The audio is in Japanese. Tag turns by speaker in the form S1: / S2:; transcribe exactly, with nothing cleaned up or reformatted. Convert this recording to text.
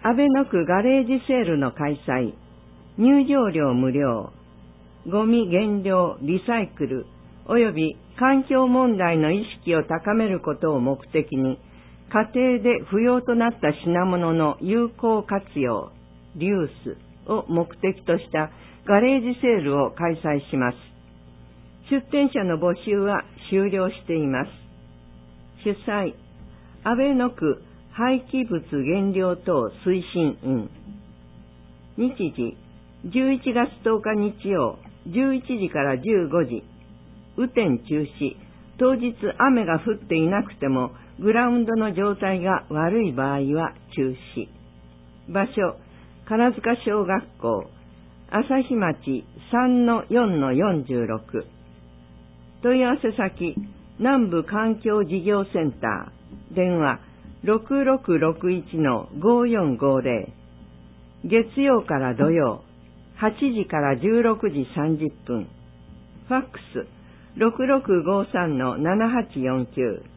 S1: 安倍の区ガレージセールの開催、入場料無料、ゴミ減量リサイクル及び環境問題の意識を高めることを目的に、家庭で不要となった品物の有効活用、リユースを目的としたガレージセールを開催します。出店者の募集は終了しています。主催、安倍の区廃棄物減量等推進員。日時、じゅういちがつとおか日曜、じゅういちじからじゅうごじ。雨天中止。当日雨が降っていなくても、グラウンドの状態が悪い場合は中止。場所、金塚小学校、朝日町 さんのよんのよんじゅうろく。問い合わせ先、南部環境事業センター。電話、ろくろくろくいちのごよんごぜろ。月曜から土曜、はちじからじゅうろくじさんじゅっぷん。ファックス、ろくろくごさんのななはちよんきゅう。